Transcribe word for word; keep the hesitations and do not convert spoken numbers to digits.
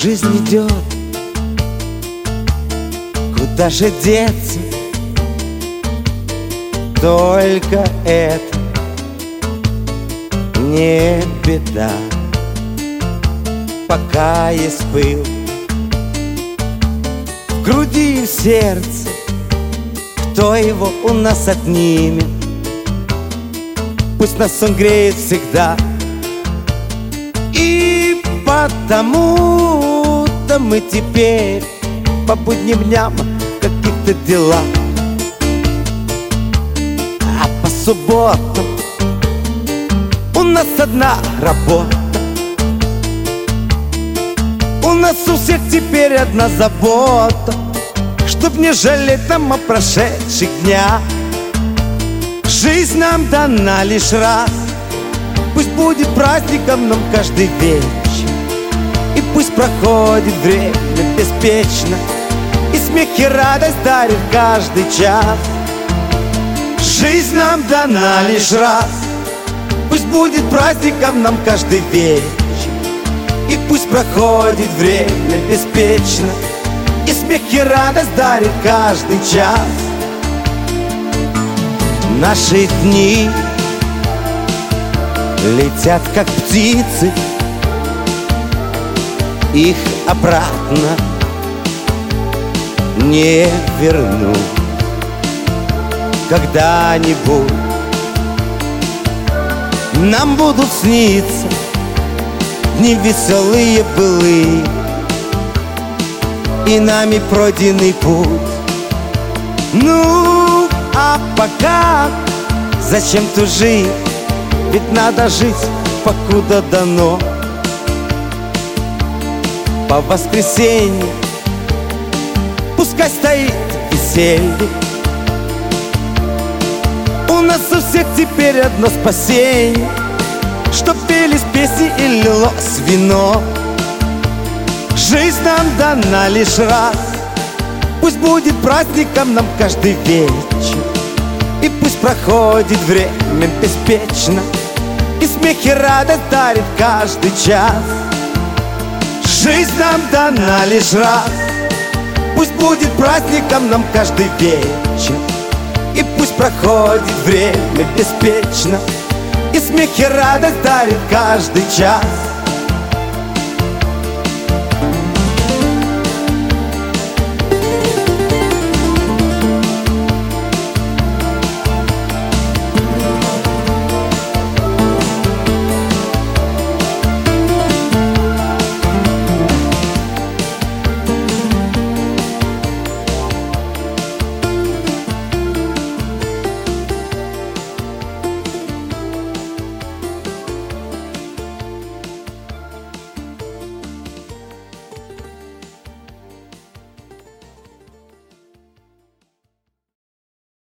Жизнь идет, куда же деться? Только это не беда. Пока есть пыл в груди и в сердце, кто его у нас отнимет? Пусть нас он греет всегда. И потому-то мы теперь по будним дням в каких-то делах, а по субботам у нас одна работа. У нас у всех теперь одна забота, чтоб не жалеть нам о прошедших днях. Жизнь нам дана лишь раз, пусть будет праздником нам каждый вечер. И пусть проходит время беспечно, и смех и радость дарит каждый час. Жизнь нам дана лишь раз, пусть будет праздником нам каждый вечер. И пусть проходит время беспечно, и смех и радость дарит каждый час. Наши дни летят как птицы, их обратно не верну. Когда-нибудь нам будут сниться дни веселые былые, и нами пройденный путь. Ну, а пока зачем тужить? Ведь надо жить, покуда дано. По воскресенье пускай стоит веселье. У нас у всех теперь одно спасение, чтоб пелись песни и лилось вино. Жизнь нам дана лишь раз, пусть будет праздником нам каждый вечер. И пусть проходит время беспечно, и смех и радость дарит каждый час. Жизнь нам дана лишь раз, пусть будет праздником нам каждый вечер. И пусть проходит время беспечно, и смех и радость дарит каждый час.